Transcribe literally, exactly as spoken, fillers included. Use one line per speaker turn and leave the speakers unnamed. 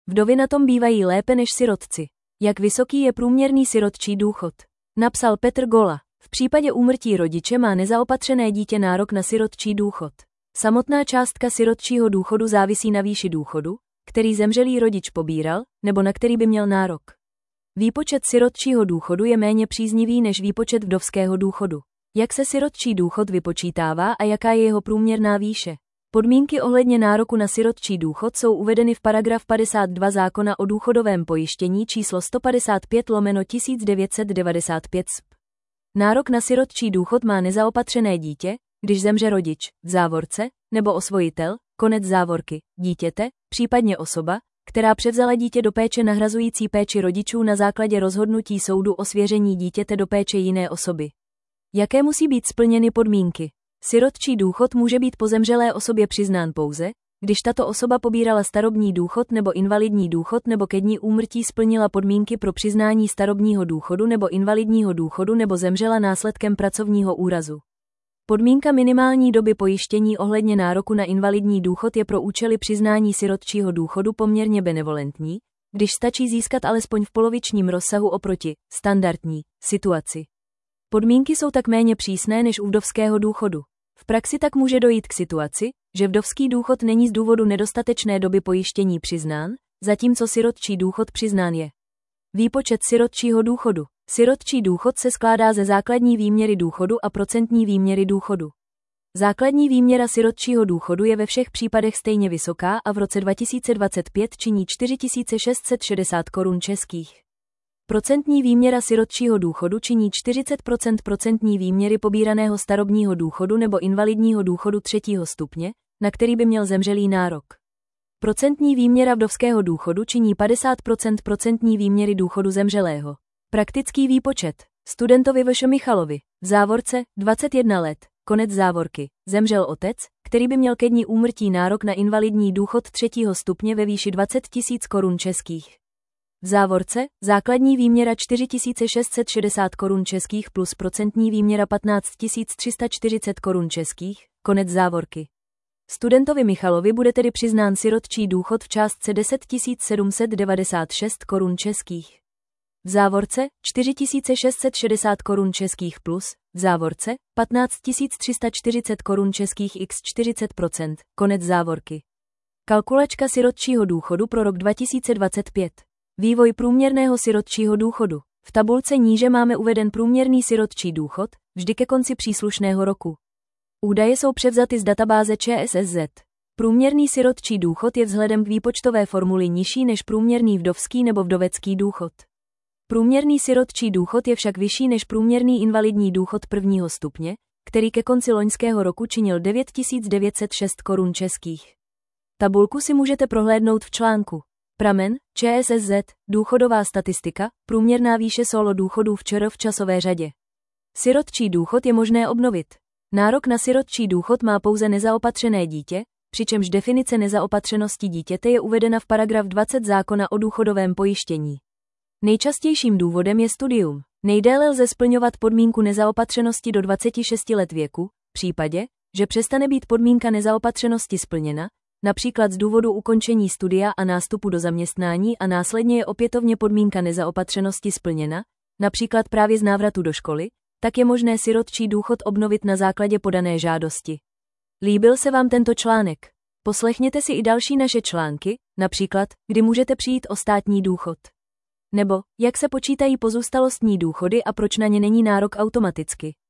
Vdovy na tom bývají lépe než sirotci. Jak vysoký je průměrný sirotčí důchod? Napsal Petr Gola. V případě úmrtí rodiče má nezaopatřené dítě nárok na sirotčí důchod. Samotná částka sirotčího důchodu závisí na výši důchodu, který zemřelý rodič pobíral, nebo na který by měl nárok. Výpočet sirotčího důchodu je méně příznivý než výpočet vdovského důchodu. Jak se sirotčí důchod vypočítává a jaká je jeho průměrná výše? Podmínky ohledně nároku na sirotčí důchod jsou uvedeny v paragraf padesát dva zákona o důchodovém pojištění číslo sto padesát pět lomeno tisíc devět set devadesát pět S P. Nárok na sirotčí důchod má nezaopatřené dítě, když zemře rodič, v závorce, nebo osvojitel, konec závorky, dítěte, případně osoba, která převzala dítě do péče nahrazující péči rodičů na základě rozhodnutí soudu o svěření dítěte do péče jiné osoby. Jaké musí být splněny podmínky? Sirotčí důchod může být po zemřelé osobě přiznán pouze, když tato osoba pobírala starobní důchod nebo invalidní důchod nebo ke dni úmrtí splnila podmínky pro přiznání starobního důchodu nebo invalidního důchodu nebo zemřela následkem pracovního úrazu. Podmínka minimální doby pojištění ohledně nároku na invalidní důchod je pro účely přiznání sirotčího důchodu poměrně benevolentní, když stačí získat alespoň v polovičním rozsahu oproti standardní situaci. Podmínky jsou tak méně přísné než u vdovského důchodu. V praxi tak může dojít k situaci, že vdovský důchod není z důvodu nedostatečné doby pojištění přiznán, zatímco sirotčí důchod přiznán je. Výpočet sirotčího důchodu. Sirotčí důchod se skládá ze základní výměry důchodu a procentní výměry důchodu. Základní výměra sirotčího důchodu je ve všech případech stejně vysoká a v roce dva tisíce dvacet pět činí čtyři tisíce šest set šedesát korun českých. Procentní výměra sirotčího důchodu činí čtyřicet procent procentní výměry pobíraného starobního důchodu nebo invalidního důchodu třetího stupně, na který by měl zemřelý nárok. Procentní výměra vdovského důchodu činí padesát procent procentní výměry důchodu zemřelého. Praktický výpočet. Studentovi V Š Michalovi, v závorce, dvacet jedna let, konec závorky, zemřel otec, který by měl ke dni úmrtí nárok na invalidní důchod třetího stupně ve výši dvacet tisíc korun českých. V závorce, základní výměra čtyři tisíce šest set šedesát korun českých plus procentní výměra patnáct tisíc tři sta čtyřicet korun českých, konec závorky. Studentovi Michalovi bude tedy přiznán sirotčí důchod v částce deset tisíc sedm set devadesát šest korun českých. V závorce, čtyři tisíce šest set šedesát korun českých plus, v závorce, patnáct tisíc tři sta čtyřicet korun českých x čtyřicet procent, konec závorky. Kalkulačka sirotčího důchodu pro rok dva tisíce dvacet pět. Vývoj průměrného sirotčího důchodu. V tabulce níže máme uveden průměrný sirotčí důchod, vždy ke konci příslušného roku. Údaje jsou převzaty z databáze Č S S Z. Průměrný sirotčí důchod je vzhledem k výpočtové formuli nižší než průměrný vdovský nebo vdovecký důchod. Průměrný sirotčí důchod je však vyšší než průměrný invalidní důchod prvního stupně, který ke konci loňského roku činil devět tisíc devět set šest korun českých. Tabulku si můžete prohlédnout v článku. Pramen, Č S S Z, důchodová statistika, průměrná výše solo důchodů v ČR v časové řadě. Sirotčí důchod je možné obnovit. Nárok na sirotčí důchod má pouze nezaopatřené dítě, přičemž definice nezaopatřenosti dítěte je uvedena v paragraf dvacet zákona o důchodovém pojištění. Nejčastějším důvodem je studium. Nejdéle lze splňovat podmínku nezaopatřenosti do dvaceti šesti let věku, v případě, že přestane být podmínka nezaopatřenosti splněna, například z důvodu ukončení studia a nástupu do zaměstnání a následně je opětovně podmínka nezaopatřenosti splněna, například právě z návratu do školy, tak je možné sirotčí důchod obnovit na základě podané žádosti. Líbil se vám tento článek? Poslechněte si i další naše články, například, kdy můžete přijít o státní důchod. Nebo, jak se počítají pozůstalostní důchody a proč na ně není nárok automaticky.